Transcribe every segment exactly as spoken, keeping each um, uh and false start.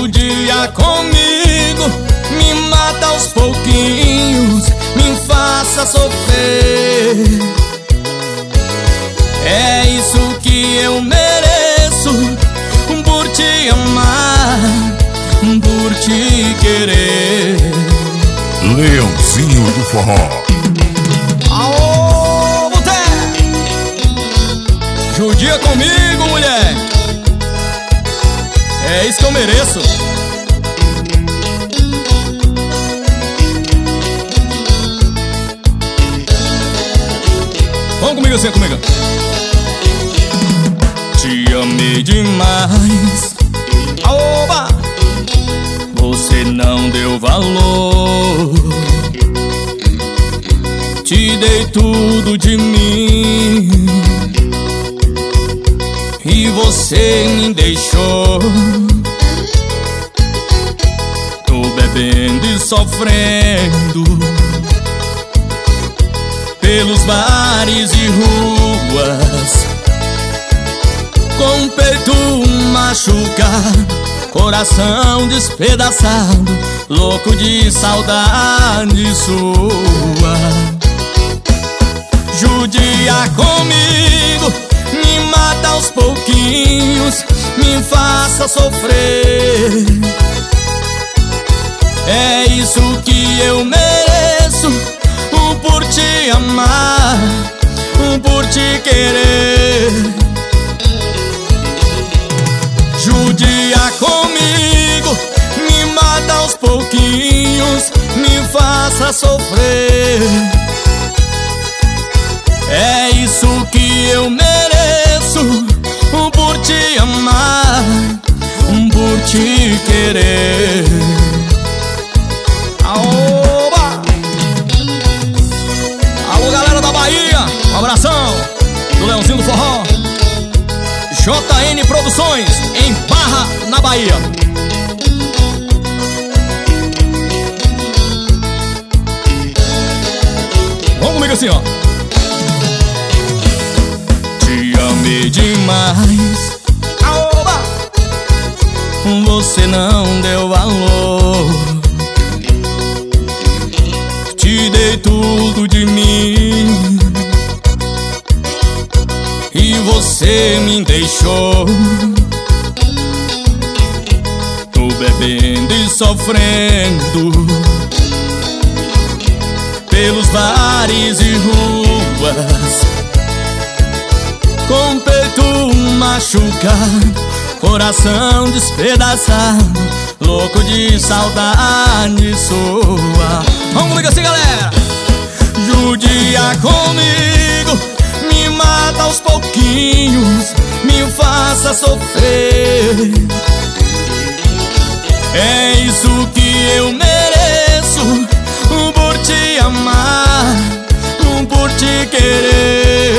Judia comigo, me mata aos pouquinhos, me faça sofrer. É isso que eu mereço, por te amar, por te querer. Leãozinho do Forró. Aô, Boteco! Judia comigo, mulher. É isso que eu mereço. Vamos comigo assim, comigo. Te amei demais, oba! Você não deu valor. Te dei tudo de mim e você me deixou. Tô bebendo e sofrendo pelos bares e ruas, com o peito machucado, coração despedaçado, louco de saudade sua. Judia comigo, me mata aos pouquinhos, me faça sofrer. É isso que eu mereço, por te amar, por te querer. Judia comigo, me mata aos pouquinhos, me faça sofrer. É isso que eu mereço, por te amar, por te querer. Aoba! Alô, galera da Bahia, um abração do Leãozinho do Forró, J N Produções, em Barra, na Bahia. Vamos comigo assim, ó. Te amei demais, aoba! Você não deu valor. Te dei tudo de mim e você me deixou. Tô bebendo e sofrendo pelos bares e ruas, com o peito machucado, coração despedaçado, louco de saudade sua. Vamos comigo assim, galera. Judia comigo, me mata aos pouquinhos, me faça sofrer. É isso que eu mereço, por te amar, por te querer.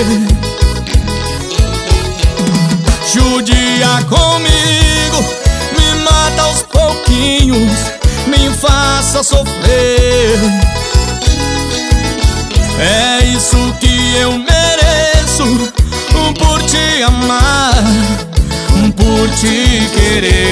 Judia comigo, me mata aos pouquinhos, me faça sofrer. É isso que eu mereço, por te amar, por te querer.